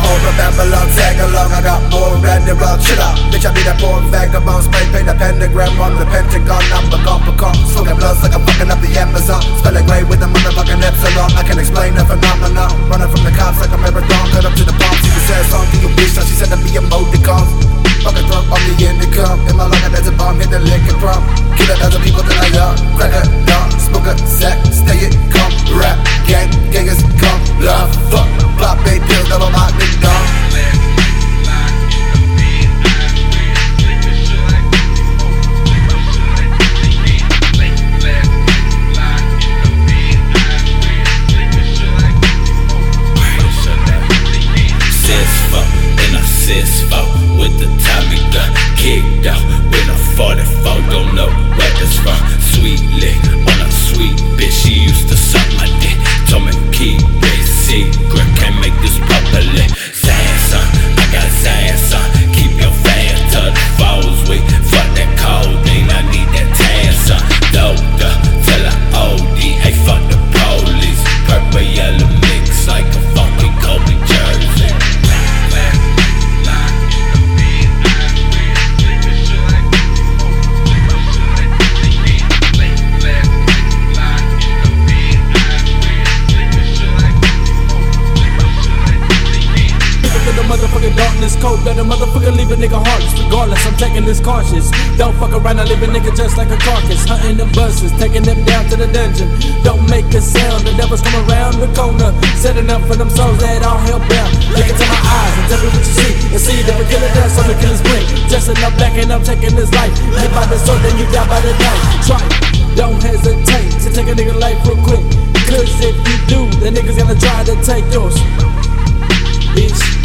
hold of Babylon, tag along. I got more random rock, chill out. Bitch, I be that poor vagabond. Spray paint a pentagram on the Pentagon. I'm a copper, smoking bloods like I'm fucking up the Amazon. Spelling great with a motherfucking epsilon. I can explain the phenomenon. Running from the cops like a marathon. Cut up to the palm. She said something you bitch. Now she said to be emoticons. Fucking throat on the intercom. In my life, there's a bomb. Hit the liquor prom. Kill a dozen people that I young. Crack a dog. Smoke a sack. Stay it, come. Rap. Gangers come. Love. Fuck. Pop 8 pills. Double my big dog. With the Tommy gun kicked out with a 44, don't know where it's from. Sweet lick on a sweet bitch, she used to suck my dick. Told me keep it secret, can't make this public. Samson, I got Samson, keep your fan to the foes with. Fuck that codeine, I need that tan, son. Doctor, till I OD, hey fuck the police. Purple yellow mix like a funky Kobe jersey. Motherfucking darkness cold, that a motherfucker leave a nigga heartless. Regardless, I'm taking this cautious. Don't fuck around, I leave a nigga just like a carcass. Hunting them buses, taking them down to the dungeon. Don't make a sound, the devils come around the corner, setting up for them souls that all hell bound. Look into my eyes and tell me what you see, and see that we kill it dance on the killer's brain. Dressing up black and I'm taking this life. Live by the sword, then you die by the knife. Try, don't hesitate to take a nigga life real quick, cause if you do, the nigga's gonna try to take yours, bitch.